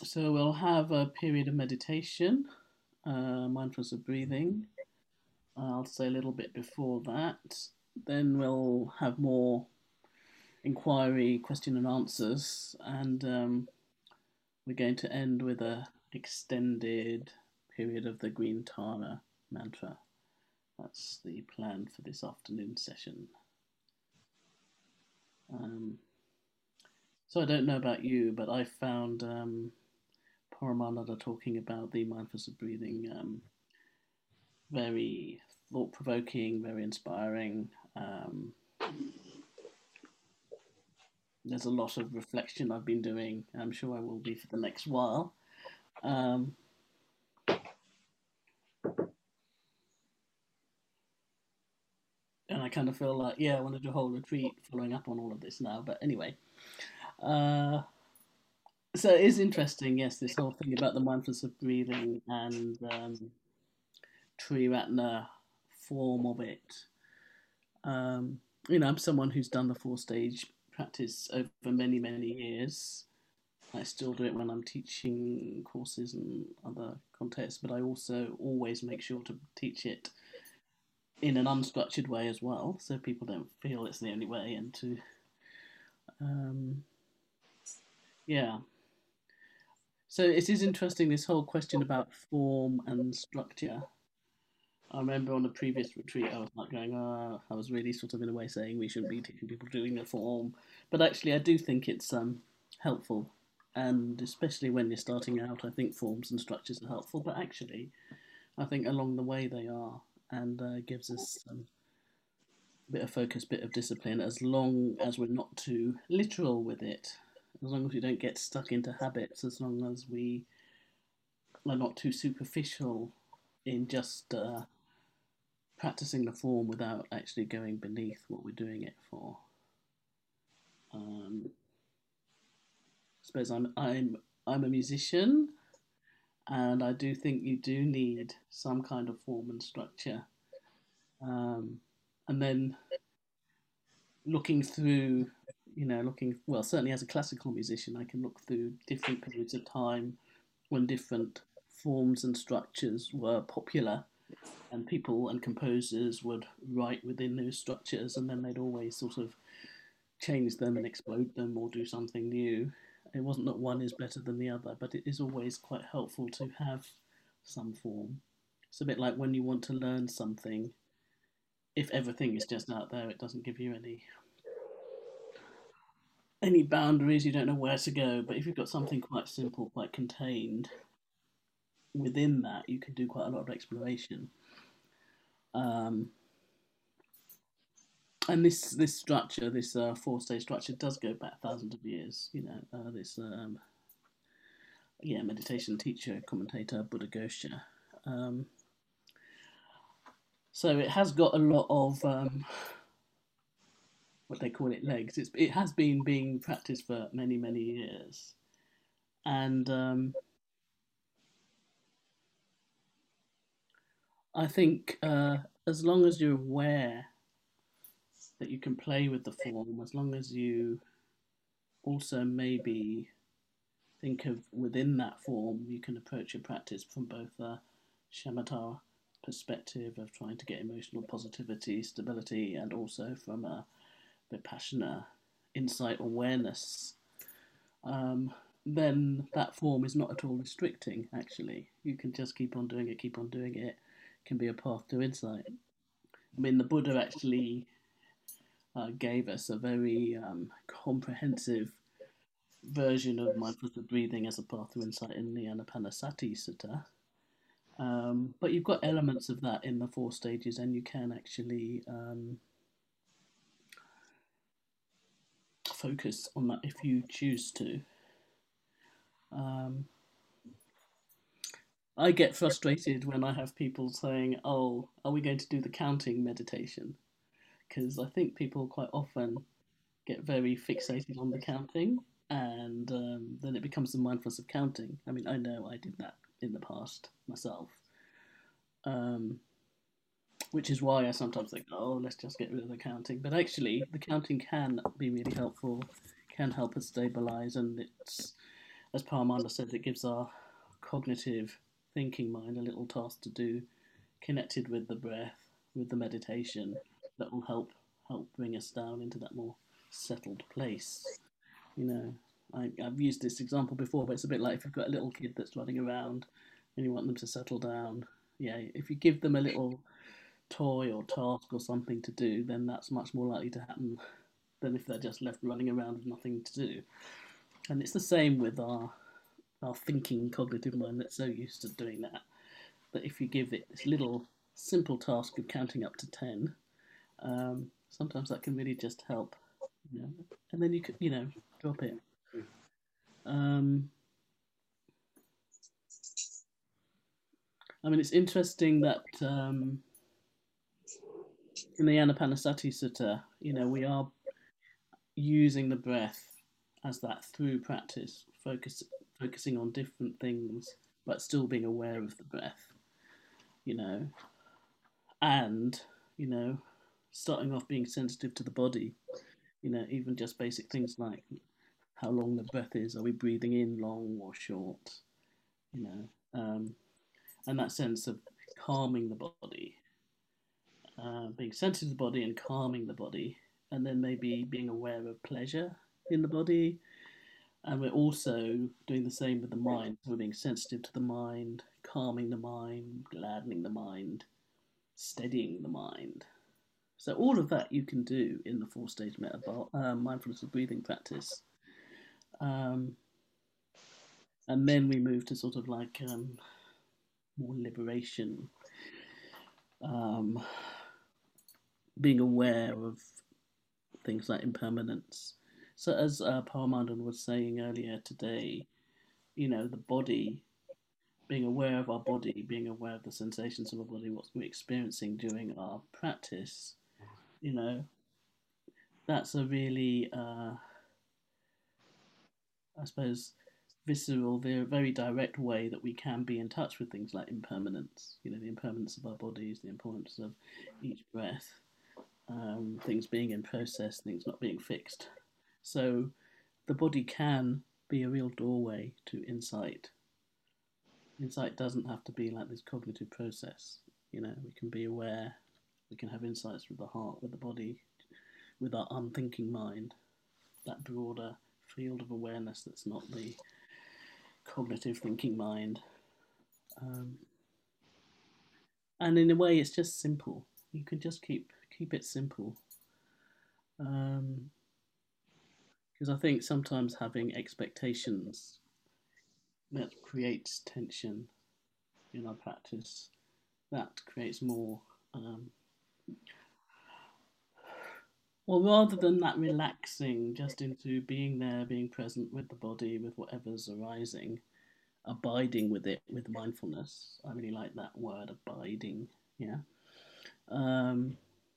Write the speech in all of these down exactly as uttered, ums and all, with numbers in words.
So we'll have a period of meditation, uh, mindfulness of breathing. I'll say a little bit before that. Then we'll have more inquiry, question and answers, and um, we're going to end with a extended period of the Green Tara mantra. That's the plan for this afternoon session. Um, so I don't know about you, but I found um, Paramananda talking about the mindfulness of breathing um, very thought provoking, very inspiring. Um, there's a lot of reflection I've been doing. I'm sure I will be for the next while. Um, and I kind of feel like, yeah, I want to do a whole retreat following up on all of this now. But anyway, uh, so it is interesting, yes, this whole thing about the mindfulness of breathing and um, Triratna form of it. Um, you know, I'm someone who's done the four stage practice over many, many years. I still do it when I'm teaching courses and other contexts, but I also always make sure to teach it in an unstructured way as well, so people don't feel it's the only way. And to, um, yeah. So it is interesting this whole question about form and structure. I remember on the previous retreat, I was like going, oh, I was really sort of in a way saying we shouldn't be teaching people doing the form, but actually, I do think it's um, helpful, and especially when you're starting out, I think forms and structures are helpful. But actually, I think along the way they are, and uh, gives us um, a bit of focus, bit of discipline, as long as we're not too literal with it, as long as we don't get stuck into habits, as long as we are not too superficial in just. Uh, practicing the form without actually going beneath what we're doing it for. Um, I suppose I'm I'm I'm a musician, and I do think you do need some kind of form and structure. Um, and then looking through, you know, looking well, certainly as a classical musician, I can look through different periods of time when different forms and structures were popular, and people and composers would write within those structures, and then they'd always sort of change them and explode them or do something new. It wasn't that one is better than the other, but it is always quite helpful to have some form. It's a bit like when you want to learn something, if everything is just out there, it doesn't give you any any boundaries, you don't know where to go. But if you've got something quite simple, quite contained, within that you can do quite a lot of exploration. Um, and this this structure, this uh, four stage structure, does go back thousands of years. You know, uh, this um, yeah, meditation teacher, commentator, Buddhaghosa. Um, so it has got a lot of um, what they call it legs. It's, it has been being practiced for many, many years. And um, I think uh, as long as you're aware that you can play with the form, as long as you also maybe think of within that form, you can approach your practice from both a shamatha perspective of trying to get emotional positivity, stability, and also from a vipassana insight awareness, um, then that form is not at all restricting, actually. You can just keep on doing it, keep on doing it. It can be a path to insight. I mean, the Buddha actually uh, gave us a very um, comprehensive version of mindfulness breathing as a path to insight in the Anapanasati Sutta. Um, but you've got elements of that in the four stages, and you can actually um, focus on that if you choose to. Um, I get frustrated when I have people saying, "Oh, are we going to do the counting meditation?" Because I think people quite often get very fixated on the counting, and um, then it becomes the mindfulness of counting. I mean, I know I did that in the past myself, um, which is why I sometimes think, "Oh, let's just get rid of the counting." But actually, the counting can be really helpful, can help us stabilize, and it's as Paramanda said, it gives our cognitive thinking mind a little task to do, connected with the breath, with the meditation, that will help help bring us down into that more settled place. You know, I, I've used this example before, but it's a bit like if you've got a little kid that's running around and you want them to settle down. Yeah, if you give them a little toy or task or something to do, then that's much more likely to happen than if they're just left running around with nothing to do. And it's the same with our our thinking cognitive mind that's so used to doing that. That if you give it this little simple task of counting up to ten, um, sometimes that can really just help. You know? And then you could, you know, drop it. Um, I mean, it's interesting that um, in the Anapanasati Sutta, you know, we are using the breath as that through practice, focus, focusing on different things, but still being aware of the breath, you know, and, you know, starting off being sensitive to the body, you know, even just basic things like how long the breath is. Are we breathing in long or short? You know, um, and that sense of calming the body, uh, being sensitive to the body and calming the body, and then maybe being aware of pleasure in the body. And we're also doing the same with the mind. We're being sensitive to the mind, calming the mind, gladdening the mind, steadying the mind. So all of that you can do in the four-stage metabol- uh, mindfulness of breathing practice. Um, and then we move to sort of like um, more liberation, um, being aware of things like impermanence. So as uh, Paramandan was saying earlier today, you know, the body, being aware of our body, being aware of the sensations of our body, what we're experiencing during our practice, you know, that's a really, uh, I suppose, visceral, very, very direct way that we can be in touch with things like impermanence, you know, the impermanence of our bodies, the importance of each breath, um, things being in process, things not being fixed. So the body can be a real doorway to insight. Insight doesn't have to be like this cognitive process. You know, we can be aware, we can have insights with the heart, with the body, with our unthinking mind, that broader field of awareness that's not the cognitive thinking mind. Um, and in a way, it's just simple. You can just keep keep it simple. Um, because I think sometimes having expectations that creates tension in our practice. That creates more. Um, well, rather than that relaxing just into being there, being present with the body, with whatever's arising, abiding with it with mindfulness. I really like that word, abiding. Yeah. Um,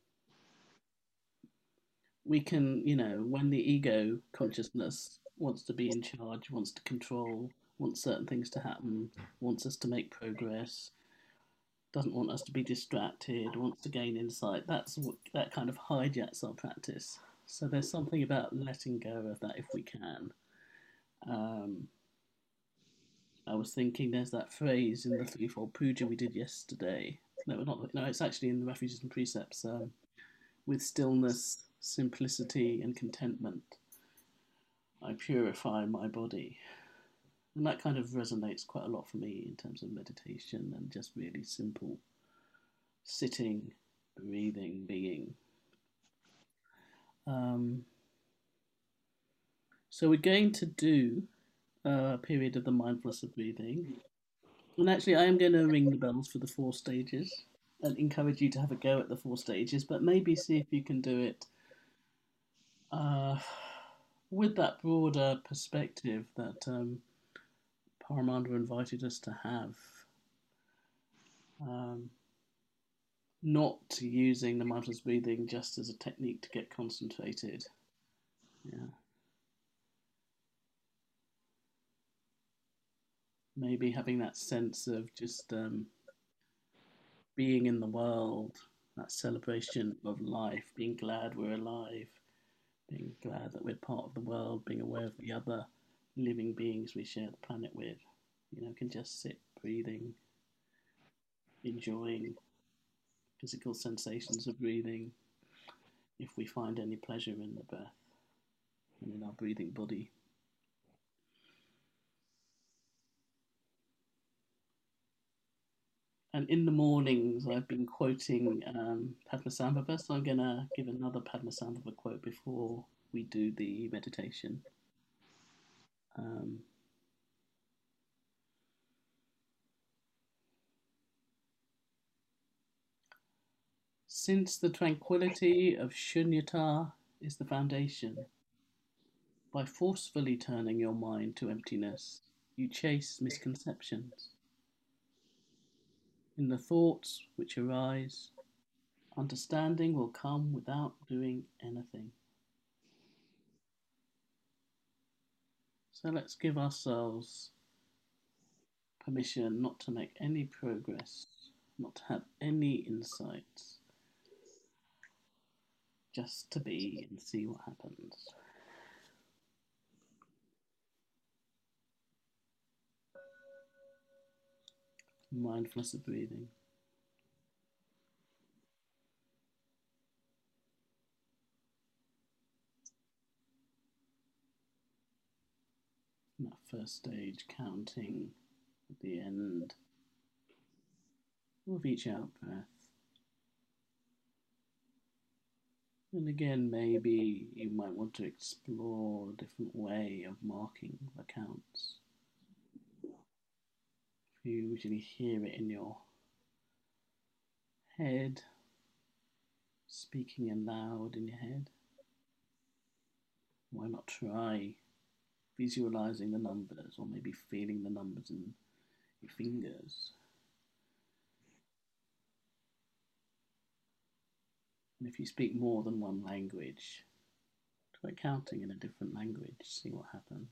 we can, you know, when the ego consciousness wants to be in charge, wants to control, wants certain things to happen, wants us to make progress, doesn't want us to be distracted, wants to gain insight. That's what that kind of hijacks our practice. So there's something about letting go of that if we can. Um, I was thinking there's that phrase in the threefold puja we did yesterday. No, not no. It's actually in the refuges and precepts. Um, with stillness, simplicity, and contentment, I purify my body. And that kind of resonates quite a lot for me in terms of meditation and just really simple sitting, breathing, being. Um, so we're going to do a period of the mindfulness of breathing. And actually, I am going to ring the bells for the four stages and encourage you to have a go at the four stages, but maybe see if you can do it uh, with that broader perspective that um, Paramanda invited us to have. Um, not using the mindfulness breathing just as a technique to get concentrated. Yeah. Maybe having that sense of just um, being in the world, that celebration of life, being glad we're alive, being glad that we're part of the world, being aware of the other, living beings we share the planet with, you know, can just sit breathing, enjoying physical sensations of breathing, if we find any pleasure in the breath and in our breathing body. And in the mornings, I've been quoting um, Padmasambhava, so I'm going to give another Padmasambhava quote before we do the meditation. Um, Since the tranquility of Shunyata is the foundation, by forcefully turning your mind to emptiness, you chase misconceptions. In the thoughts which arise, understanding will come without doing anything. So let's give ourselves permission not to make any progress, not to have any insights, just to be and see what happens. Mindfulness of breathing. That first stage, counting at the end of each out breath. And again, maybe you might want to explore a different way of marking the counts. If you usually hear it in your head, speaking aloud in your head, why not try visualizing the numbers, or maybe feeling the numbers in your fingers? And if you speak more than one language, try counting in a different language, see what happens.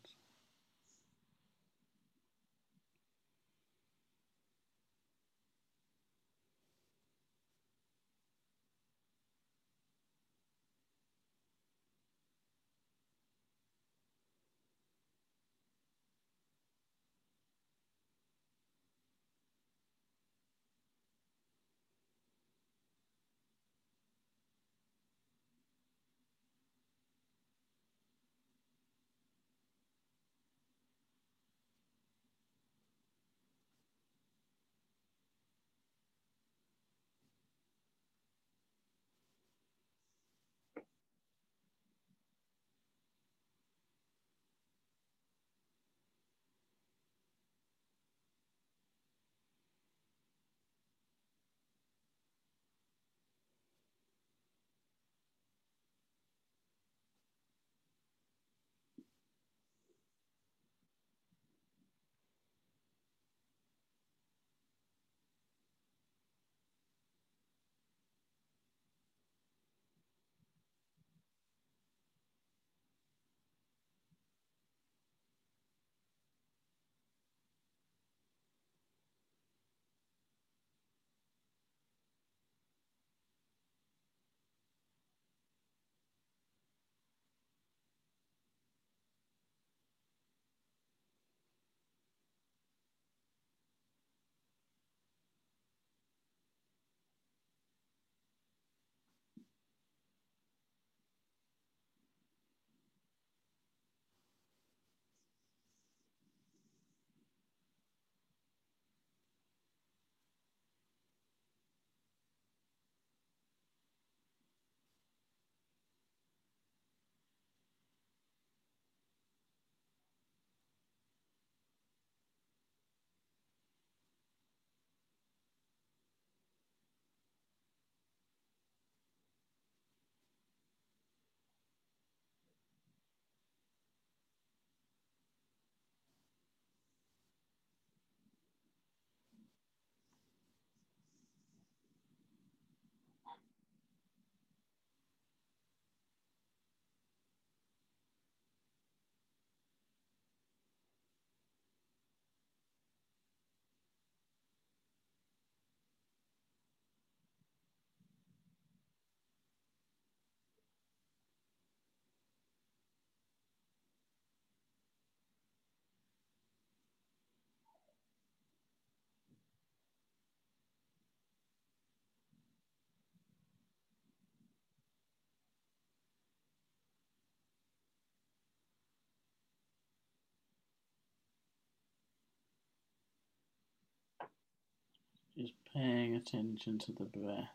Just paying attention to the breath,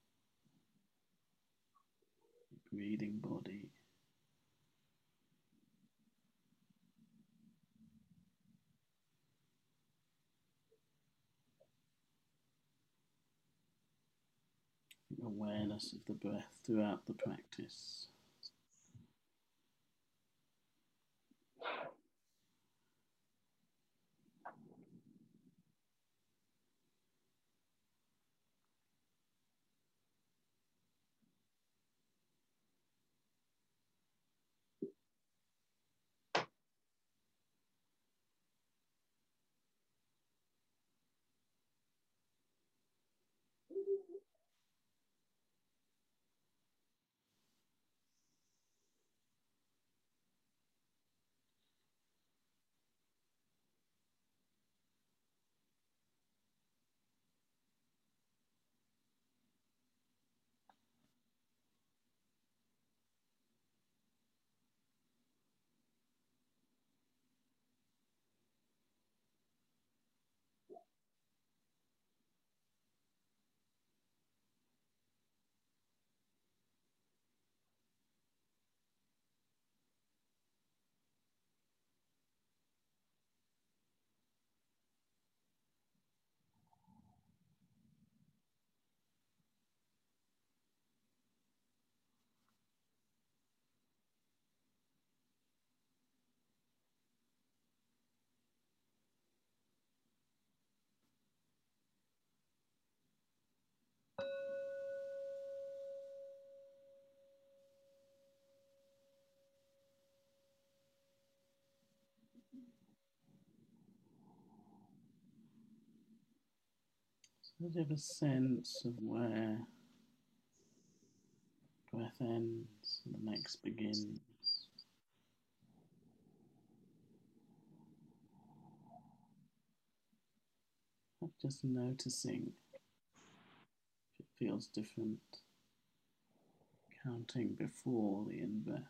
breathing body. Awareness of the breath throughout the practice. So you have a sense of where breath ends and the next begins. Just noticing if it feels different, counting before the in breath.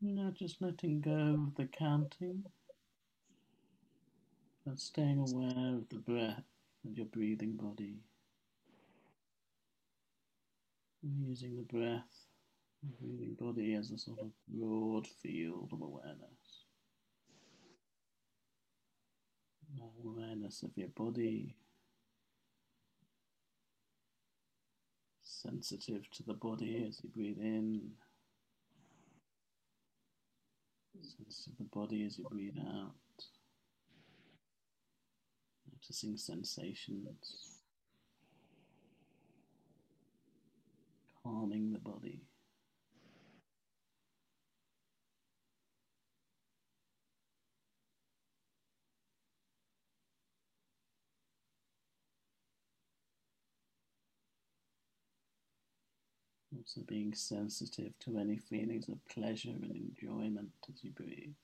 Now just letting go of the counting, but staying aware of the breath and your breathing body. And using the breath and breathing body as a sort of broad field of awareness. Awareness of your body, sensitive to the body as you breathe in, sensitive to the body as you breathe out, noticing sensations, calming the body. Also being sensitive to any feelings of pleasure and enjoyment as you breathe.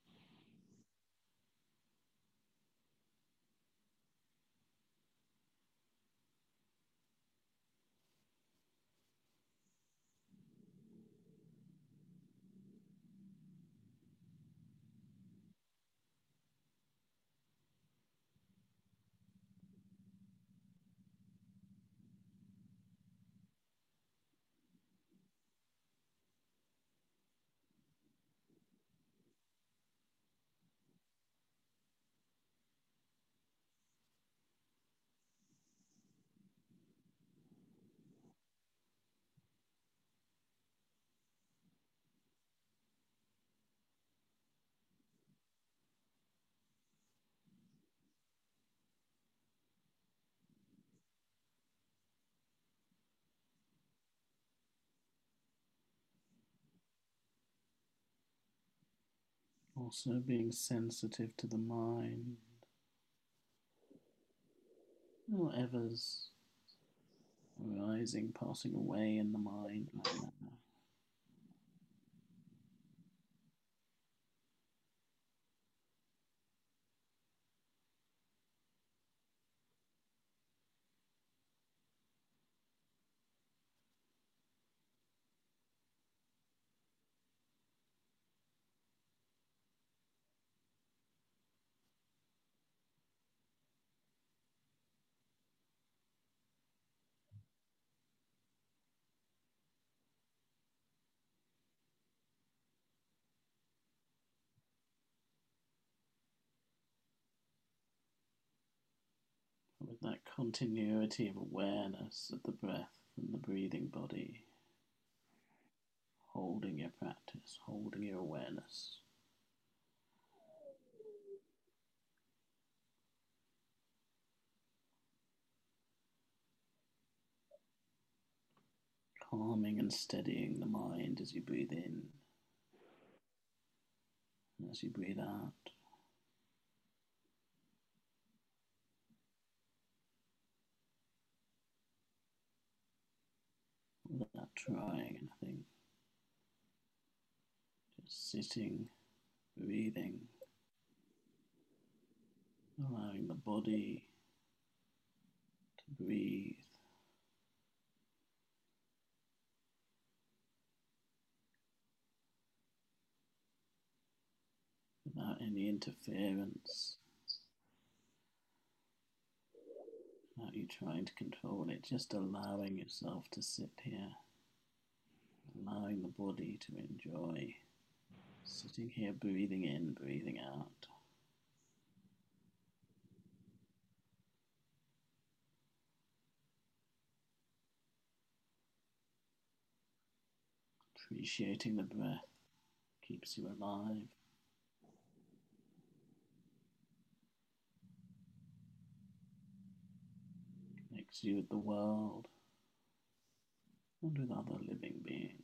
Also being sensitive to the mind, whatever's arising, passing away in the mind right now. With that continuity of awareness of the breath and the breathing body, holding your practice, holding your awareness. Calming and steadying the mind as you breathe in and as you breathe out. Without trying anything. Just sitting, breathing, allowing the body to breathe. Without any interference, without you trying to control it, just allowing yourself to sit here, allowing the body to enjoy sitting here, breathing in, breathing out. Appreciating the breath keeps you alive. Connects you with the world and with other living beings.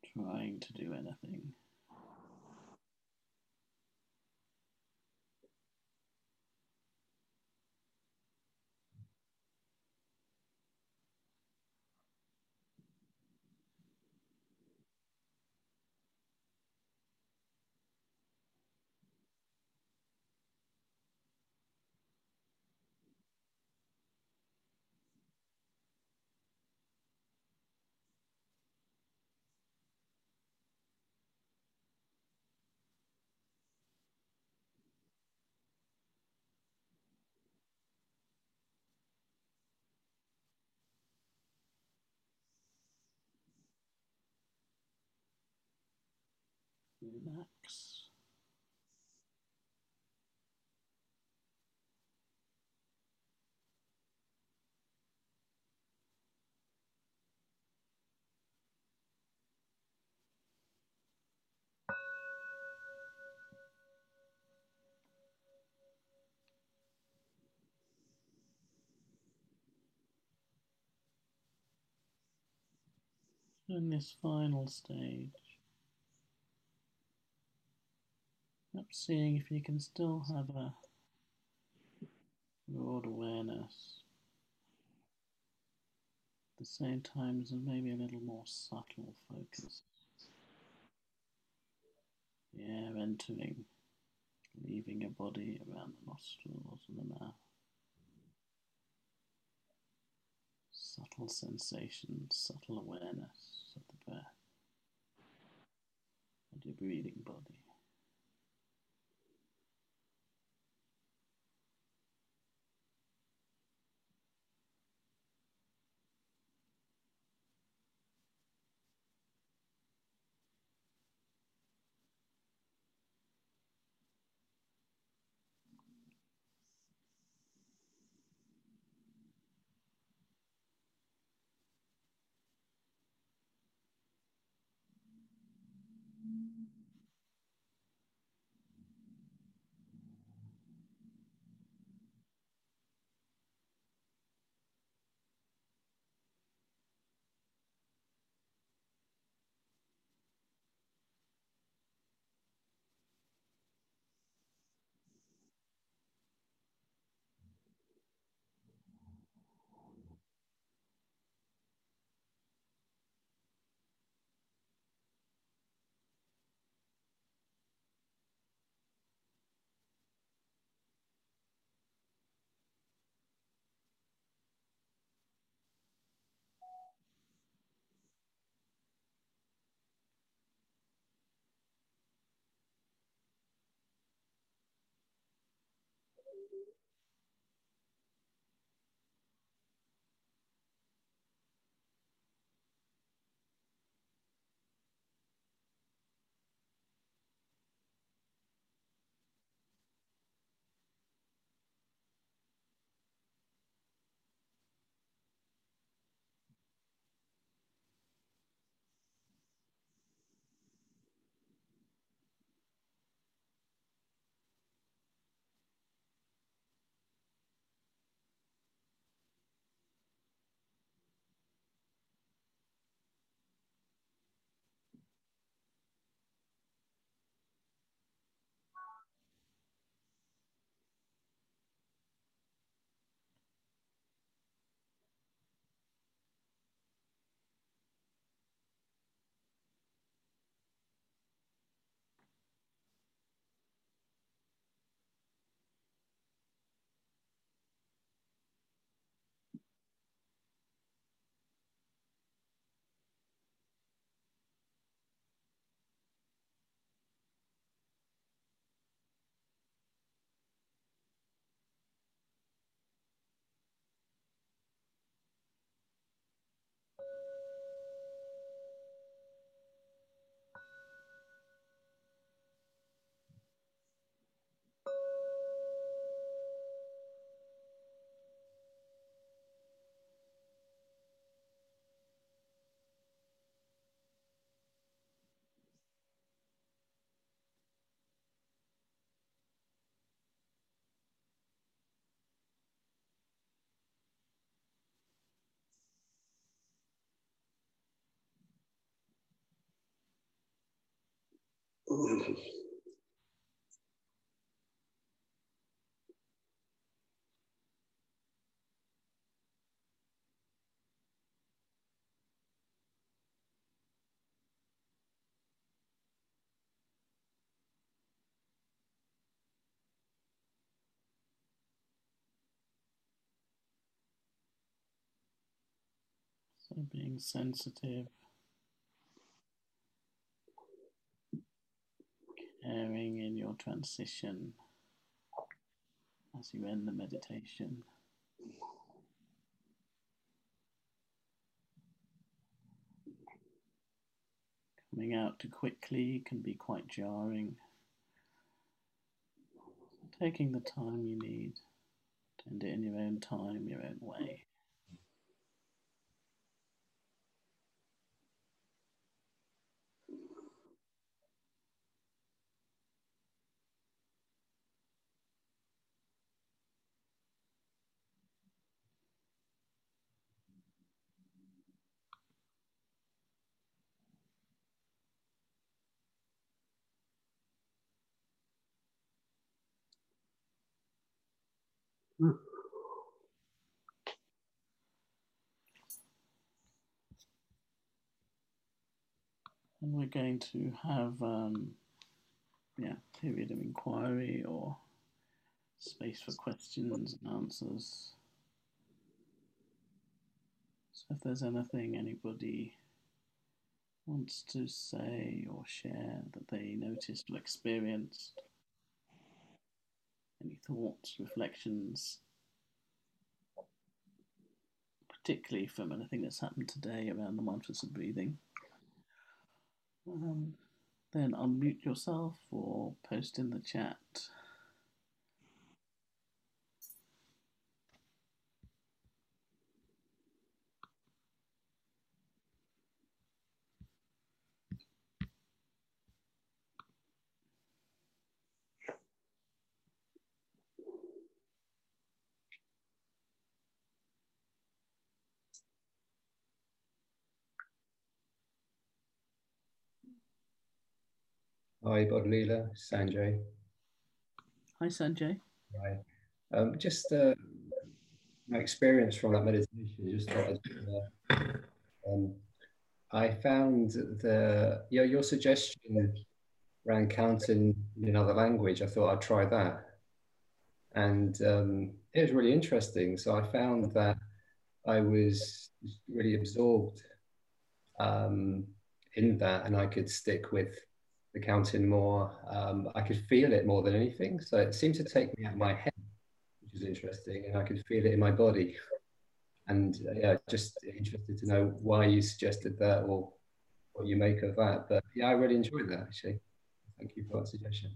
trying to do anything. Relax. In this final stage, up seeing if you can still have a broad awareness at the same time as maybe a little more subtle focus. The air entering, leaving your body around the nostrils and the mouth. Subtle sensations, subtle awareness of the breath and your breathing body. So being sensitive, caring in your transition as you end the meditation. Coming out too quickly can be quite jarring. Taking the time you need to end it in your own time, your own way. Mm. And we're going to have um, yeah, period of inquiry or space for questions and answers. So if there's anything anybody wants to say or share that they noticed or experienced, any thoughts, reflections, particularly from anything that's happened today around the mindfulness of breathing, um, then unmute yourself or post in the chat. Hi, Bodlila, Sanjay. Hi, Sanjay. Hi. Um, just uh, my experience from that meditation, just thought I'd, uh, um, I found the your, your suggestion around counting in another language. I thought I'd try that. And um, it was really interesting. So I found that I was really absorbed um, in that, and I could stick with the counting more. Um, I could feel it more than anything. So it seemed to take me out of my head, which is interesting, and I could feel it in my body. And uh, yeah, just interested to know why you suggested that or what you make of that. But yeah, I really enjoyed that actually. Thank you for that suggestion.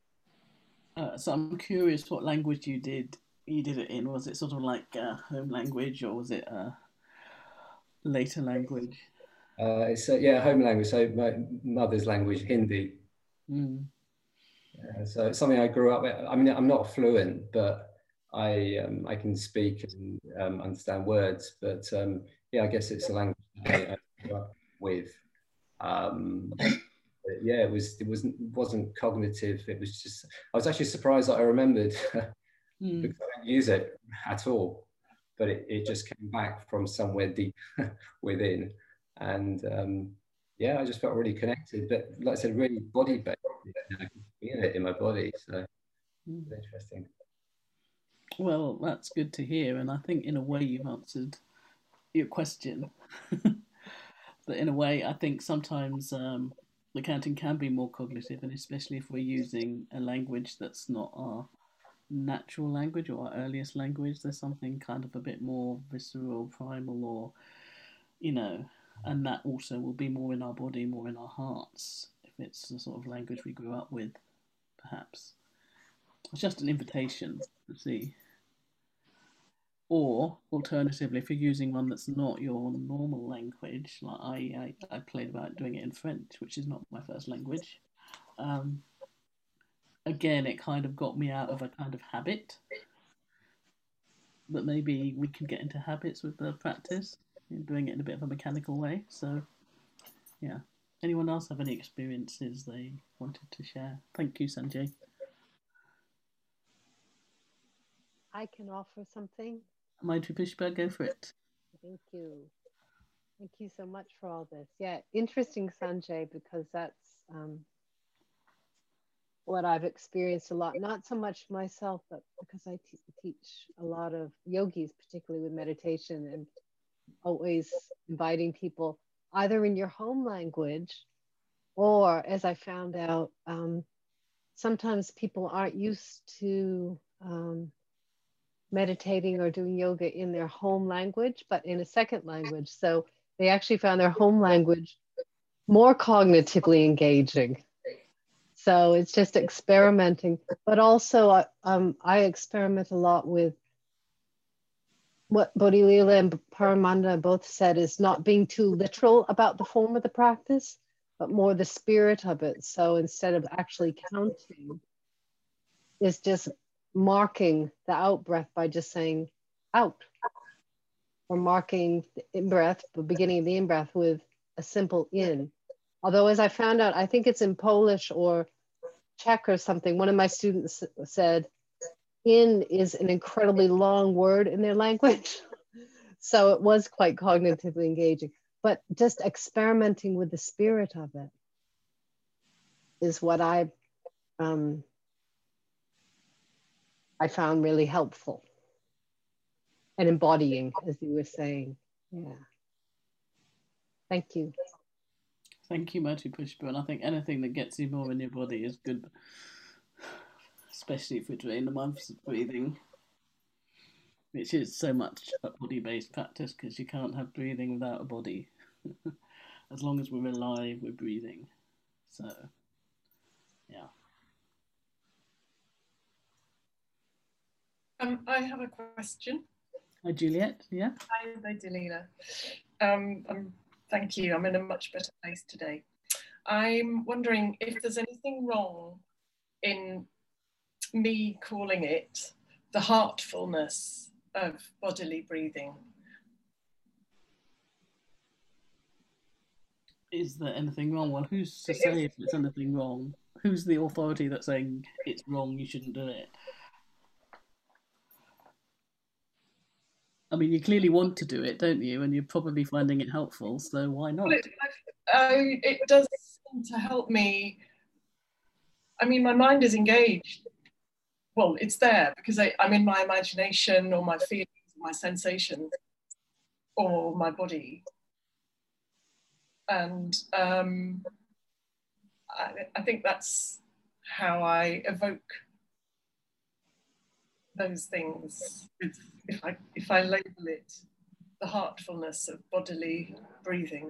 Uh, so I'm curious what language you did you did it in. Was it sort of like a home language or was it a later language? Uh, it's uh, yeah, home language. So my mother's language, Hindi. Mm. Uh, so it's something I grew up with. I mean, I'm not fluent, but I um, I can speak and um, understand words. But um, yeah, I guess it's a language I, I grew up with. Um, but yeah, it was it wasn't wasn't cognitive. It was just I was actually surprised that I remembered Mm. because I didn't use it at all. But it, it just came back from somewhere deep within, and um, yeah, I just felt really connected. But like I said, really body based. I could feel it in my body. So Mm. it's interesting. Well, that's good to hear, and I think in a way you've answered your question. But in a way, I think sometimes um, the counting can be more cognitive, and especially if we're using a language that's not our natural language or our earliest language, there's something kind of a bit more visceral, primal, or you know, and that also will be more in our body, more in our hearts, if it's the sort of language we grew up with, perhaps. It's just an invitation to see. Or alternatively, if you're using one that's not your normal language, like I, I, I played about doing it in French, which is not my first language. Um, again, it kind of got me out of a kind of habit, but maybe we can get into habits with the practice, doing it in a bit of a mechanical way. So, yeah. anyone else have any experiences they wanted to share? Thank you, Sanjay. I can offer something. Maitri Pushpa, go for it. Thank you. Thank you so much for all this. Yeah, interesting, Sanjay, because that's um, what I've experienced a lot. Not so much myself, but because I te teach a lot of yogis, particularly with meditation, and always inviting people either in your home language or, as I found out, um, sometimes people aren't used to um, meditating or doing yoga in their home language, but in a second language. So they actually found their home language more cognitively engaging. So it's just experimenting, but also uh, um, I experiment a lot with what Bodhi Leela and Paramanda both said, is not being too literal about the form of the practice, but more the spirit of it. So instead of actually counting, is just marking the out breath by just saying out, or marking the in breath, the beginning of the in breath with a simple in. Although, as I found out, I think it's in Polish or Czech or something, one of my students said, in is an incredibly long word in their language. So it was quite cognitively engaging, but just experimenting with the spirit of it is what I, um, I found really helpful, and embodying, as you were saying. Yeah. Thank you. Thank you, Maitri Pushpa. And I think anything that gets you more in your body is good, especially if we're doing the mindfulness breathing, which is so much a body-based practice, because you can't have breathing without a body. As long as we're alive, we're breathing. So, yeah. Um, I have a question. Hi, Juliet. Yeah. Hi, Dalila. Um, um, thank you. I'm in a much better place today. I'm wondering if there's anything wrong in me calling it the heartfulness of bodily breathing. Is there anything wrong? Well, who's to say if there's anything wrong? Who's the authority that's saying it's wrong, you shouldn't do it? I mean, you clearly want to do it, don't you? And you're probably finding it helpful, so why not? Well, it, uh, it does seem to help me. I mean, my mind is engaged. Well, it's there because I, I'm in my imagination or my feelings, my sensations, or my body. And um, I, I think that's how I evoke those things. If, if I if I label it the heartfulness of bodily breathing.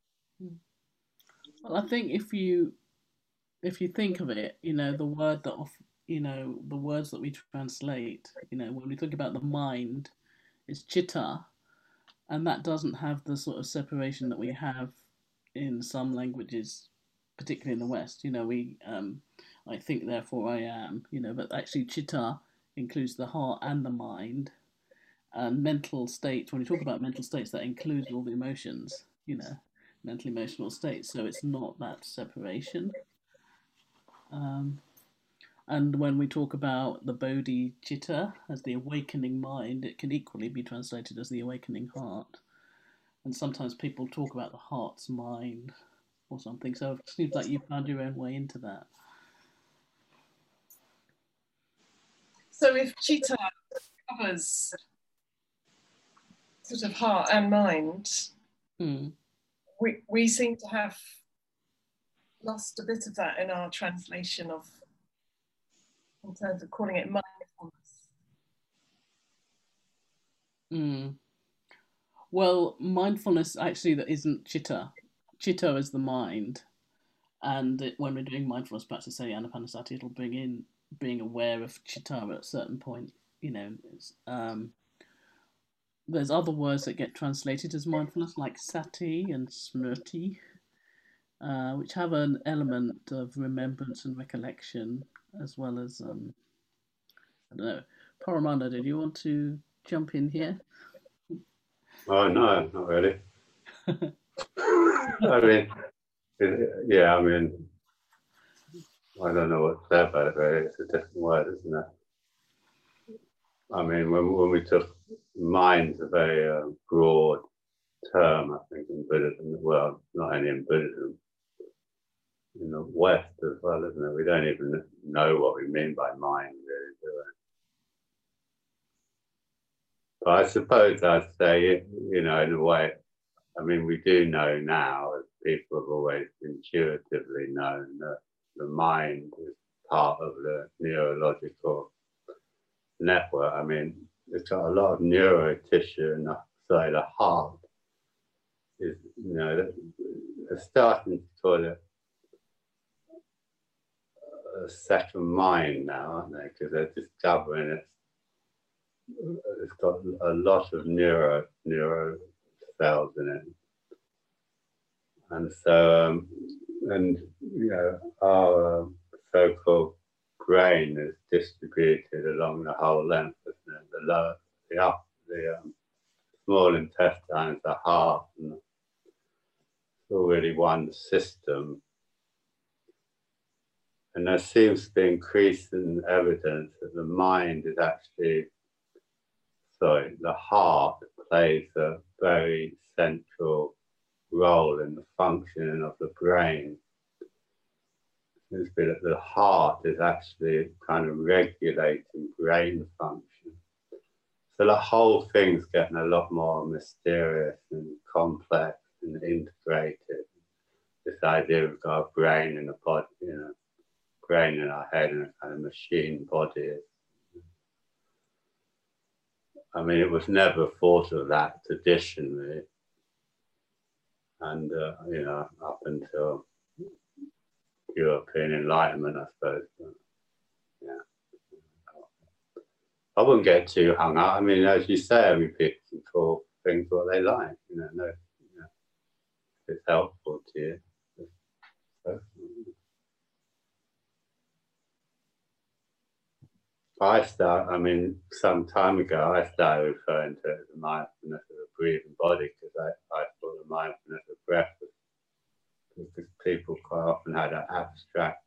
Well, I think if you if you think of it, you know, the word that off, you know, the words that we translate, you know, when we think about the mind, it's chitta, and that doesn't have the sort of separation that we have in some languages, particularly in the West. You know, we um, I think therefore I am, you know, but actually chitta includes the heart and the mind. And mental states, when you talk about mental states, that includes all the emotions, you know, mental emotional states. So it's not that separation. Um, and when we talk about the bodhicitta as the awakening mind, it can equally be translated as the awakening heart. And sometimes people talk about the heart's mind or something. So it seems like you found your own way into that. So if chitta covers sort of heart and mind, Hmm. we, we seem to have lost a bit of that in our translation of, in terms of calling it mindfulness. Mm. Well, mindfulness actually that isn't chitta. Chitta is the mind, and it, when we're doing mindfulness practice, say anapanasati, it'll bring in being aware of chitta at a certain point. You know, um, there's other words that get translated as mindfulness, like sati and smrti, uh, which have an element of remembrance and recollection, as well as um, I don't know. Paramanda, did you want to jump in here? Oh no, not really. I mean, Yeah, I mean, I don't know what to say about it, but it's a different word, isn't it? I mean, when, when we took mind's a very uh, broad term, I think, in Buddhism. Well, not only in Buddhism, in the West as well, isn't it? We don't even know what we mean by mind, really, do we? But I suppose I'd say, you know, in a way, I mean, we do know now, as people have always intuitively known, that the mind is part of the neurological network. I mean, it's got a lot of neuro tissue in the, sorry, the heart is, you know, they're starting to call it a second mind now, aren't they? Because they're discovering it. It's got a lot of neuro neuro cells in it, and so um, and you know our um, so-called brain is distributed along the whole length, isn't it? The lower, the up, the um, small intestine is the heart, and it's all really one system. And there seems to be increasing evidence that the mind is actually, sorry, the heart plays a very central role in the functioning of the brain. It seems to be that the heart is actually kind of regulating brain function. So the whole thing's getting a lot more mysterious and complex and integrated. This idea we've got a brain in a body, you know, brain in our head and a kind of machine body. I mean, it was never thought of that traditionally. And, uh, you know, up until European Enlightenment, I suppose. But, yeah. I wouldn't get too hung up. I mean, as you say, every people can call things what they like. You know, no, you know, if it's helpful to you. So, I start, I mean, some time ago, I started referring to it as the mindfulness of a breathing body because I, I thought the mindfulness of breath was, because people quite often had an abstract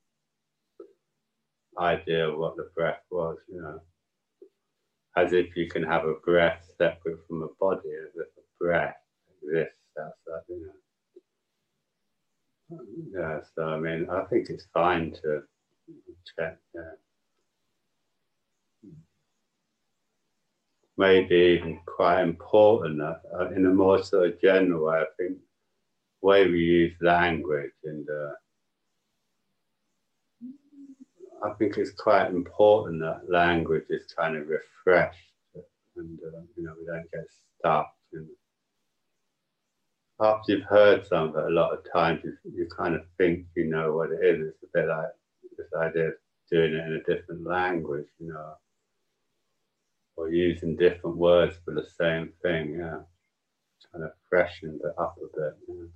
idea of what the breath was, you know, as if you can have a breath separate from a body, as if a breath exists outside, you know. Yeah, so I mean, I think it's fine to check, yeah. Maybe even quite important uh, in a more sort of general way. I think the way we use language, and uh, I think it's quite important that language is kind of refreshed, and uh, you know, we don't get stuck. And after you've heard something, a lot of times you, you kind of think you know what it is. It's a bit like this idea of doing it in a different language, you know, or using different words for the same thing, yeah. Kind of freshens it up a bit, yeah.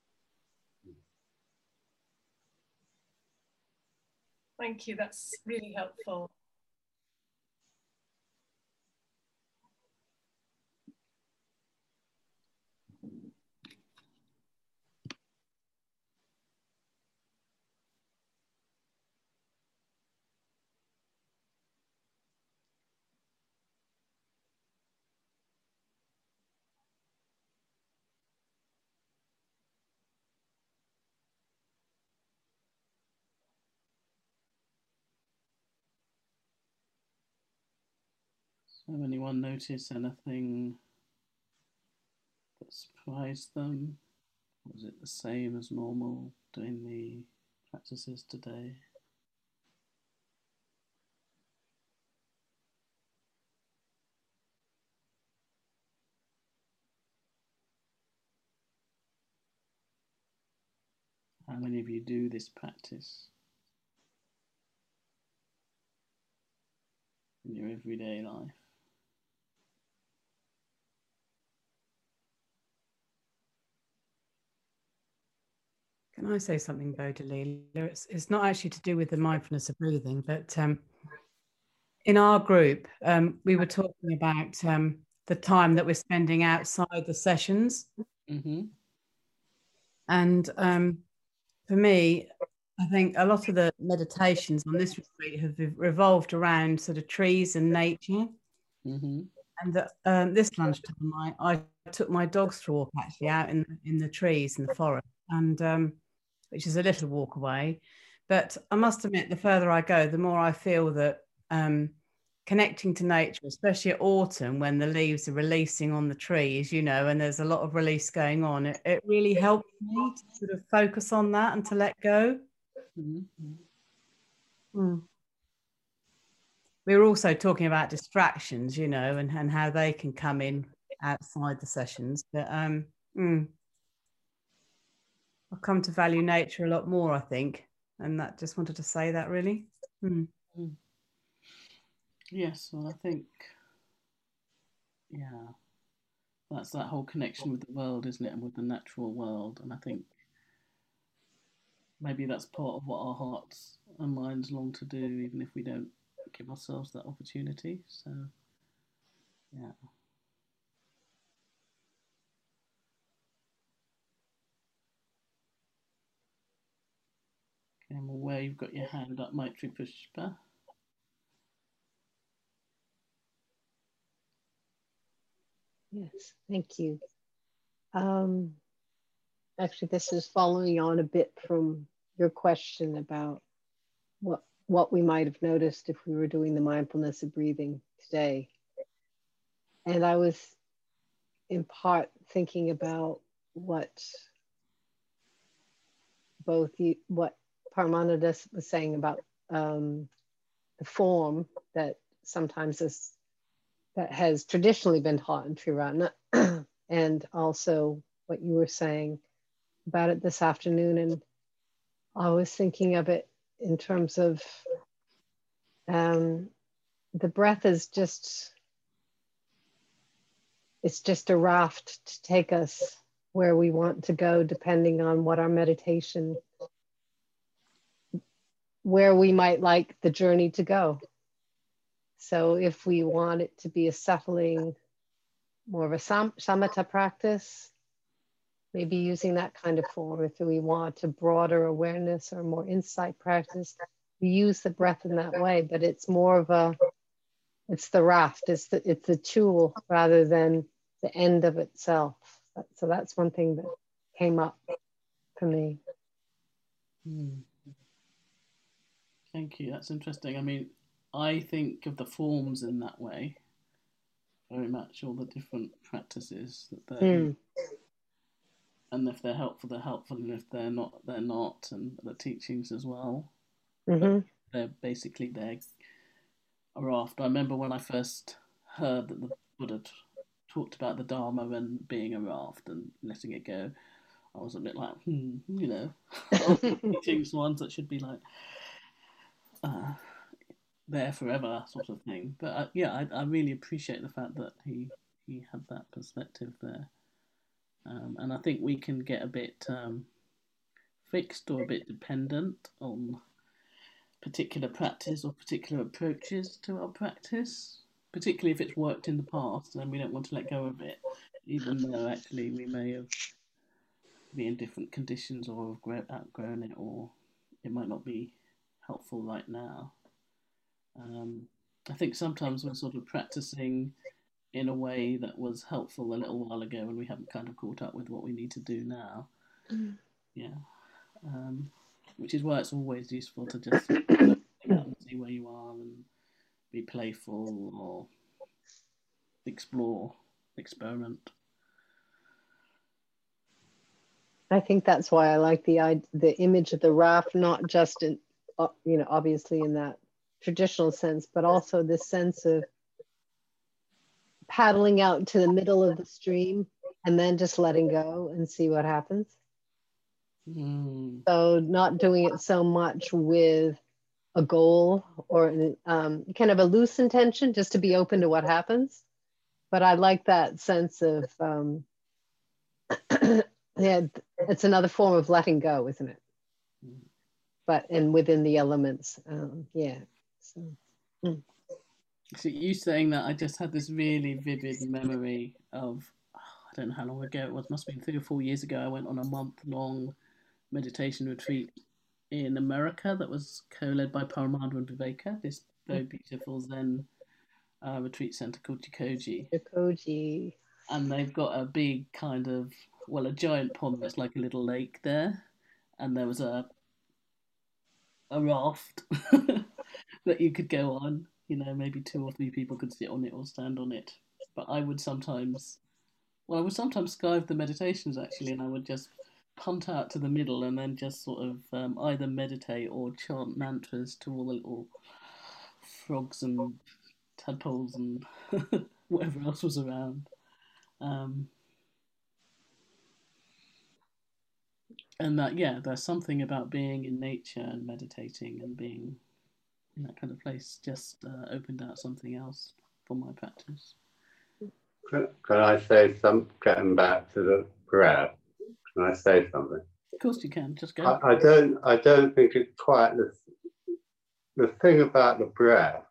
Thank you, that's really helpful. So anyone notice anything that surprised them? Was it the same as normal doing the practices today? How many of you do this practice in your everyday life? Can I say something, Bodhili? It's, it's not actually to do with the mindfulness of breathing, but um, in our group, um, we were talking about um, the time that we're spending outside the sessions. Mm-hmm. And um, for me, I think a lot of the meditations on this retreat have revolved around sort of trees and nature. Mm-hmm. And the, um, this lunchtime, I, I took my dogs for a walk actually out in in the trees in the forest, and um, which is a little walk away. But I must admit, the further I go, the more I feel that um, connecting to nature, especially at autumn when the leaves are releasing on the trees, you know, and there's a lot of release going on, it, it really helps me to sort of focus on that and to let go. Mm-hmm. Mm. We were also talking about distractions, you know, and, and how they can come in outside the sessions. But um, mm, I've come to value nature a lot more, I think. And that just wanted to say that really. Mm. Mm. Yes, well, I think, yeah, that's that whole connection with the world, isn't it? And with the natural world. And I think maybe that's part of what our hearts and minds long to do, even if we don't give ourselves that opportunity. So, yeah. Okay, I'm aware you've got your hand up, Maitri Pushpa. Yes, thank you. Um, actually, this is following on a bit from your question about what what we might have noticed if we were doing the mindfulness of breathing today. And I was in part thinking about what both you, what Paramananda was saying about um, the form that sometimes is that has traditionally been taught in Triratna, and also what you were saying about it this afternoon. And I was thinking of it in terms of um, the breath is just, it's just a raft to take us where we want to go, depending on what our meditation, where we might like the journey to go. So if we want it to be a settling, more of a sam samatha practice, maybe using that kind of form. If we want a broader awareness or more insight practice, we use the breath in that way, but it's more of a, it's the raft, it's the, it's the tool rather than the end of itself. So that's one thing that came up for me. Hmm. Thank you, that's interesting. I mean, I think of the forms in that way, very much all the different practices that they're Mm. and if they're helpful, they're helpful, and if they're not, they're not, and the teachings as well. Mm-hmm. But they're basically they're a raft. I remember when I first heard that the Buddha t- talked about the Dharma and being a raft and letting it go. I was a bit like, hmm, you know, teachings ones that should be like uh, there forever, sort of thing. But uh, yeah, I, I really appreciate the fact that he he had that perspective there, um, and I think we can get a bit um, fixed or a bit dependent on particular practice or particular approaches to our practice, particularly if it's worked in the past and we don't want to let go of it, even though actually we may have been in different conditions or have grow, outgrown it, or it might not be helpful right now. Um, I think sometimes we're sort of practicing in a way that was helpful a little while ago and we haven't kind of caught up with what we need to do now. Mm. Yeah. Um, which is why it's always useful to just see where you are and be playful or explore, experiment. I think that's why I like the the image of the raft, not just in, you know, obviously in that traditional sense, but also this sense of paddling out to the middle of the stream and then just letting go and see what happens. Mm. So not doing it so much with a goal or um, kind of a loose intention, just to be open to what happens. But I like that sense of, um, yeah, it's another form of letting go, isn't it? Mm. But and within the elements, um, yeah. So, mm. So you saying that, I just had this really vivid memory of, oh, I don't know how long ago it was, must have been three or four years ago. I went on a month long meditation retreat in America that was co-led by Paramadhan Viveka, this very beautiful Zen uh, retreat center called Jikoji. Jikoji. And they've got a big kind of, well, a giant pond that's like a little lake there. And there was a a raft that you could go on. You know, maybe two or three people could sit on it or stand on it. But I would sometimes, well, I would sometimes skive the meditations actually, and I would just punt out to the middle and then just sort of um, either meditate or chant mantras to all the little frogs and tadpoles and whatever else was around. Um, and that, yeah, there's something about being in nature and meditating and being in that kind of place just uh, opened out something else for my practice. Can, can I say some, getting back to the breath, can I say something? Of course you can, just go. I, I don't I don't think it's quite the, the thing about the breath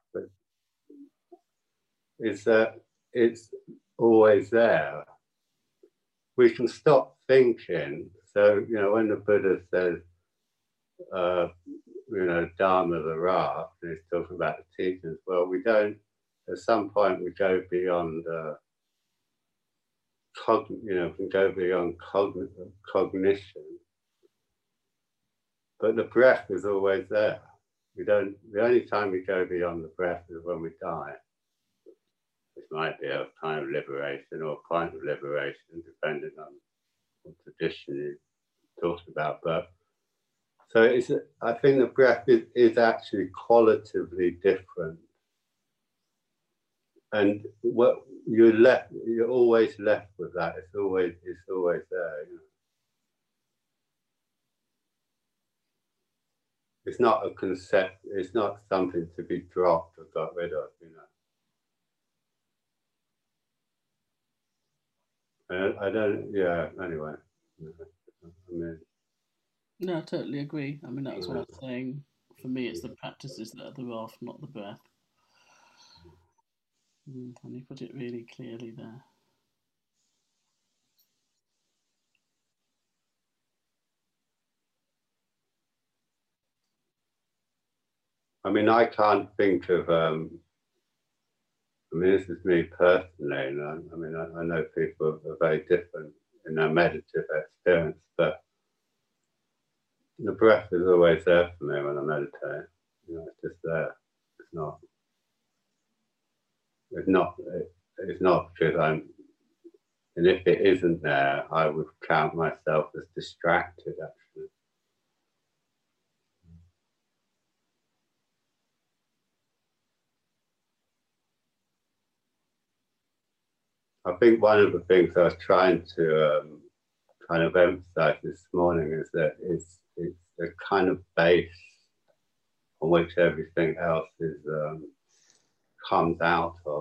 is that it's always there. We can stop thinking. So, you know, when the Buddha says, uh, you know, Dharma the raft, and he's talking about the teachings, well, we don't, at some point we go beyond, uh, cog, you know, we can go beyond cogn cognition. But the breath is always there. We don't, the only time we go beyond the breath is when we die. This might be a kind of liberation or a point of liberation, depending on what tradition you talked about. But so it's, I think the breath is, is actually qualitatively different. And what you're left, you're always left with that. It's always, it's always there. You know? It's not a concept. It's not something to be dropped or got rid of. You know. I, I don't. Yeah. Anyway. I mean. No, I totally agree. I mean, that was what I was saying. For me, it's the practices that are the raft, not the breath. Mm, and you put it really clearly there. I mean, I can't think of, um, I mean, this is me personally, and I, I mean, I, I know people are very different in their meditative experience, but the breath is always there for me when I meditate. You know, it's just there. It's not, it's not, it, it's not because I'm, and if it isn't there, I would count myself as distracted, actually. I think one of the things I was trying to um, kind of emphasize this morning is that it's, it's a kind of base on which everything else is um, comes out of.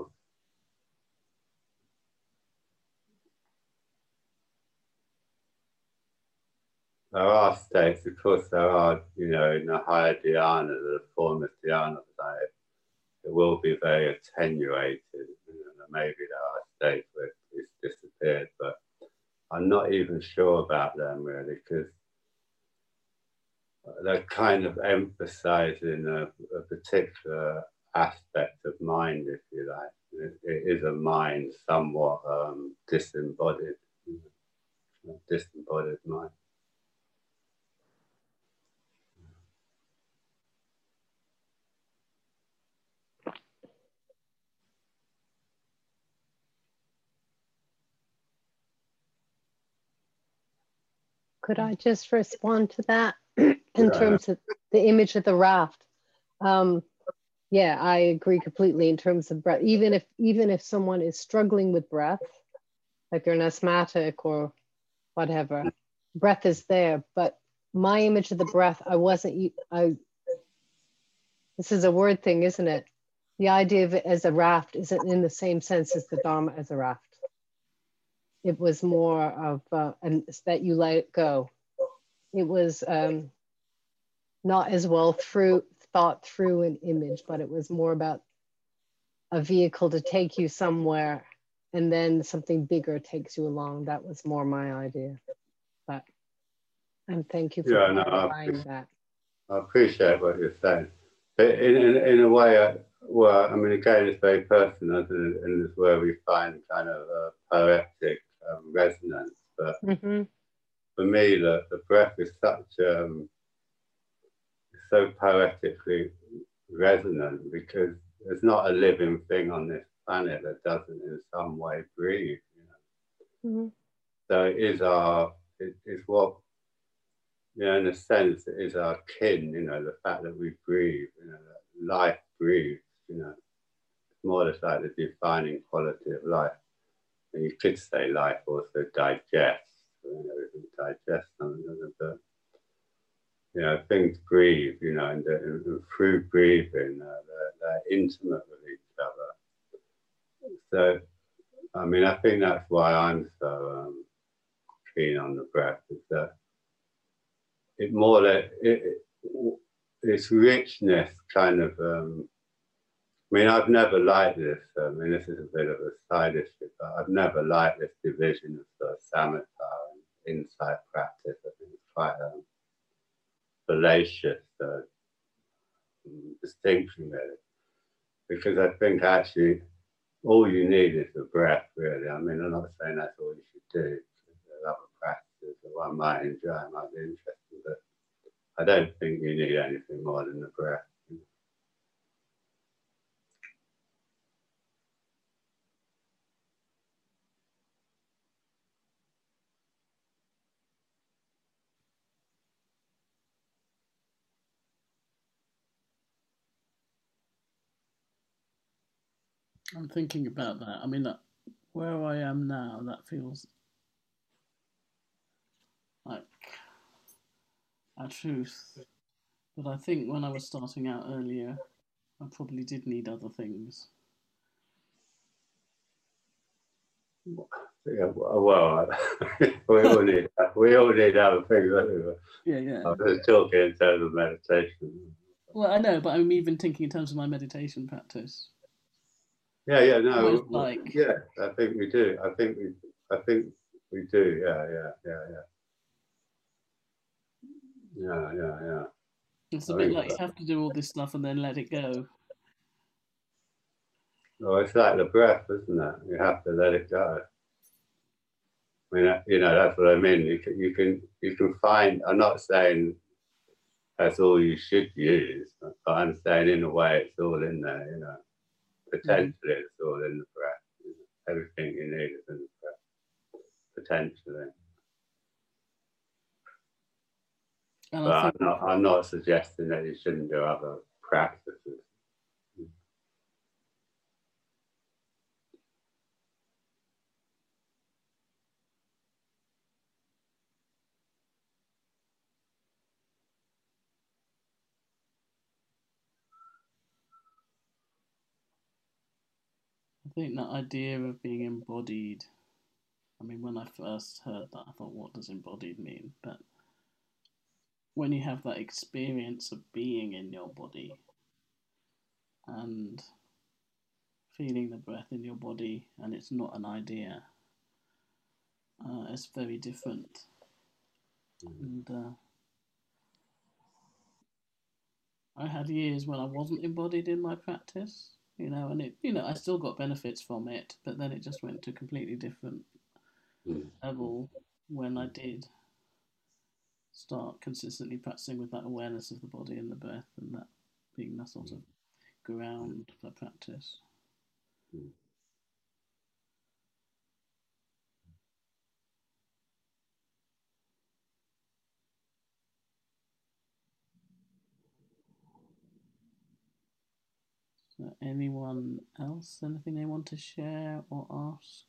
There are states, of course, there are, you know, in the higher dhyana, the form of dhyana side, it will be very attenuated. You know, maybe there are states where it's disappeared, but I'm not even sure about them really, because they're kind of emphasizing a, a particular aspect of mind, if you like. It, it is a mind somewhat um, disembodied, you know, disembodied mind. Could I just respond to that in Yeah. terms of the image of the raft? Um, yeah, I agree completely in terms of breath. Even if even if someone is struggling with breath, like they're an asthmatic or whatever, breath is there. But my image of the breath, I wasn't. I. This is a word thing, isn't it? The idea of it as a raft isn't in the same sense as the Dharma as a raft. It was more of uh, and that you let it go. It was um, not as well through thought through an image, but it was more about a vehicle to take you somewhere, and then something bigger takes you along. That was more my idea. But And thank you for Yeah, no, I clarifying appreciate, that. I appreciate what you're saying. But in, in, in a way, I, well, I mean, again, it's very personal, isn't it? And it's where we find kind of a poetic um, resonance. But Mm-hmm. for me, the, the breath is such, um, so poetically resonant because there's not a living thing on this planet that doesn't in some way breathe. You know? Mm-hmm. So it is our, it is what, you know, in a sense, it is our kin, you know, the fact that we breathe, you know, that life breathes, you know. It's more just like the defining quality of life. And you could say life also digests, you know, everything digests something, but, you know, things breathe, you know, and, and, and through breathing, uh, they're, they're intimate with each other. So, I mean, I think that's why I'm so um, keen on the breath, is that it more that it, it, its richness kind of, um, I mean, I've never liked this, I mean, this is a bit of a side issue, but I've never liked this division of sort of samatha and insight practice. I think it's quite um, fallacious uh, distinction really, because I think actually all you need is the breath, really. I mean, I'm not saying that's all you should do. There's other practices that one might enjoy, might be interesting, but I don't think you need anything more than the breath. I'm thinking about that. I mean, that, where I am now, that feels like a truth. But I think when I was starting out earlier, I probably did need other things. Yeah, well, we all need we all need other things. Yeah, yeah. I was talking in terms of meditation. Well, I know, but I'm even thinking in terms of my meditation practice. Yeah, yeah, no, like, yeah, I think we do. I think we, I think we do. Yeah, yeah, yeah, yeah, yeah, yeah, yeah. It's a I bit think like so. you have to do all this stuff and then let it go. Well, it's like the breath, isn't it? You have to let it go. I mean, you know, that's what I mean. You can, you can, you can find. I'm not saying that's all you should use, but I'm saying in a way it's all in there. You know, potentially mm-hmm. it's all in the breath. You know, everything you need is in the breath, potentially. And but I'm not. I'm not suggesting that you shouldn't do other practices. I think that idea of being embodied, I mean, when I first heard that, I thought, what does embodied mean? But when you have that experience of being in your body and feeling the breath in your body, and it's not an idea, uh, it's very different. And uh, I had years when I wasn't embodied in my practice, you know, and it, you know, I still got benefits from it, but then it just went to a completely different level when I did start consistently practicing with that awareness of the body and the breath, and that being that sort of ground for practice. So anyone else, anything they want to share or ask?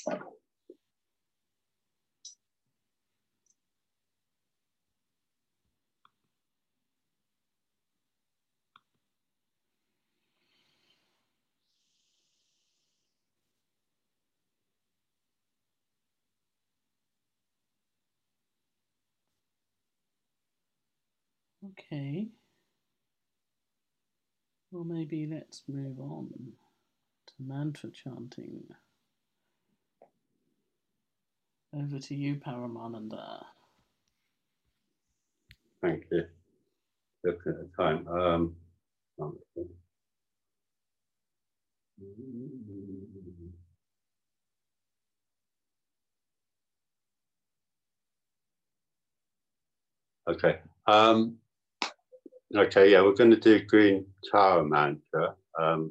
Okay. Well, maybe let's move on to mantra chanting. Over to you, Paramananda. Thank you. Looking at the time. Um, okay. Um, okay, yeah, we're going to do Green Tara mantra. Um,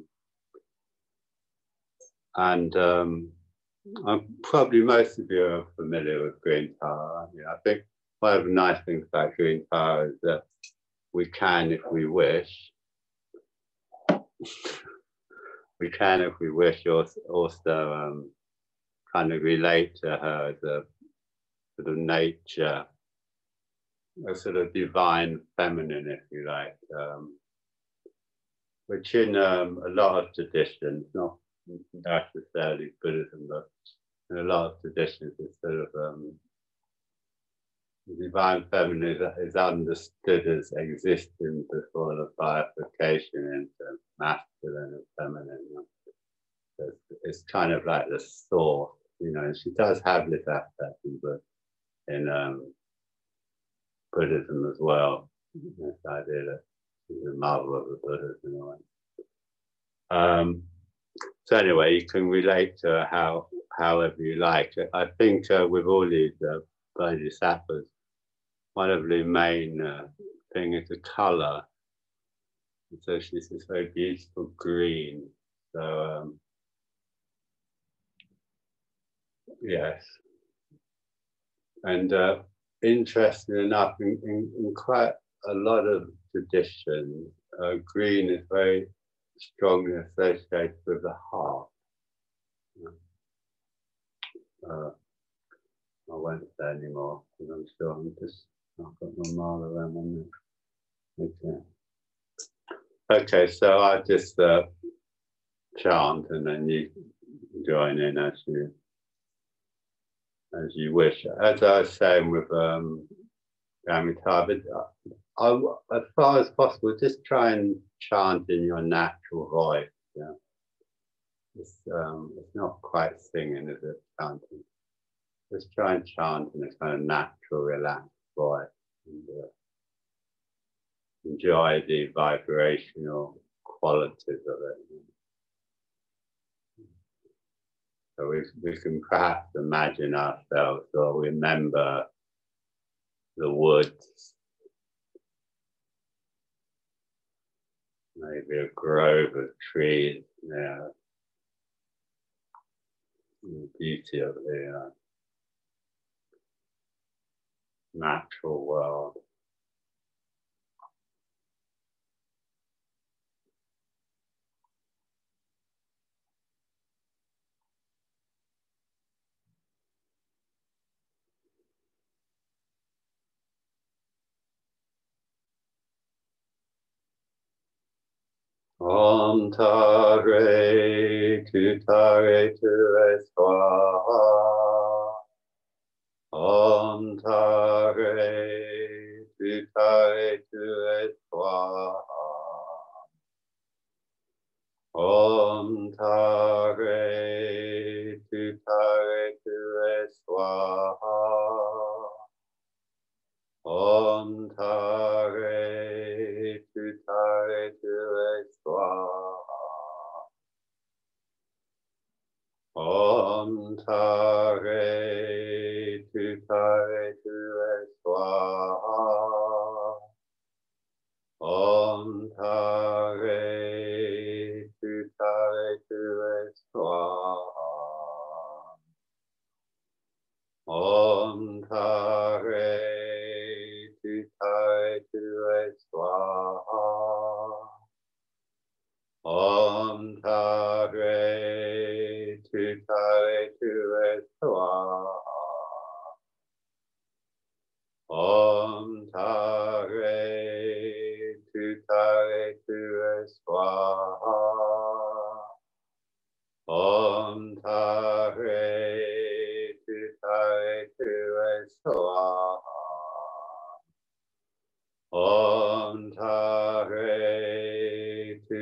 and um, I'm probably most of you are familiar with Green Tara. Yeah, I think one of the nice things about Green Tara is that we can, if we wish, we can, if we wish, also, also um, kind of relate to her as a sort of nature, a sort of divine feminine, if you like, um, which in um, a lot of traditions, not necessarily Buddhism, but in a lot of traditions, it's sort of um, the divine feminine is, is understood as existing before the bifurcation into masculine and feminine. It's, it's kind of like the source, you know, and she does have this aspect in, in um, Buddhism as well. This idea that she's the mother of the Buddhas in a way. Um, so anyway, you can relate to her how, however you like. I think uh, with all these uh, bodhisattvas, one of the main uh, thing is the color. And so she's this very beautiful green. So um, yes, and uh, interesting enough, in, in, in quite a lot of traditions, uh, green is very strongly associated with the heart. Uh, I won't say anymore because I'm sure I'm just I've got my mile around my neck. Okay. Okay, so I just uh, chant and then you join in as you as you wish. As I was saying with um, Amitabh, I, I, as far as possible, just try and chant in your natural voice. Yeah, it's um, it's not quite singing, is it? Chanting. Just try and chant in a kind of natural, relaxed voice. And, uh, enjoy the vibrational qualities of it. So we, we can perhaps imagine ourselves or remember the woods, maybe a grove of trees, yeah, the beauty of the uh, natural world. Om Tare Tutare Ture Swaha. Om Tare Tutare Ture Swaha. Om Tare Tutare Ture Swaha. Om Tare Tutare Ture Swaha. Om Tare Tutare Ture Swaha. Om Tare Tutare Ture Swaha. Om Tare Tutare Ture Swaha. Om Tare Tutare Ture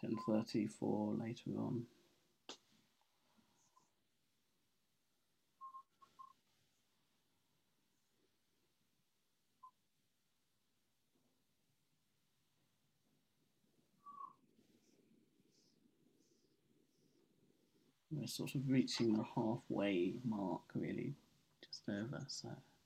ten thirty for later on. We're sort of reaching the halfway mark, really, just over. So.